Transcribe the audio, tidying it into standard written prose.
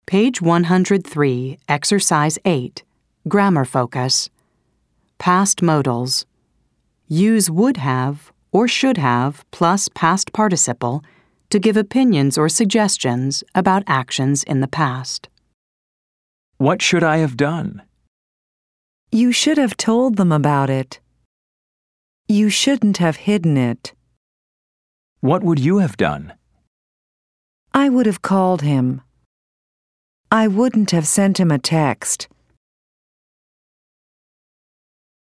Page 103, Exercise 8, Grammar Focus. Past modals. Use would have or should have plus past participle to give opinions or suggestions about actions in the past. What should I have done? You should have told them about it. You shouldn't have hidden it. What would you have done? I would have called him. I wouldn't have sent him a text.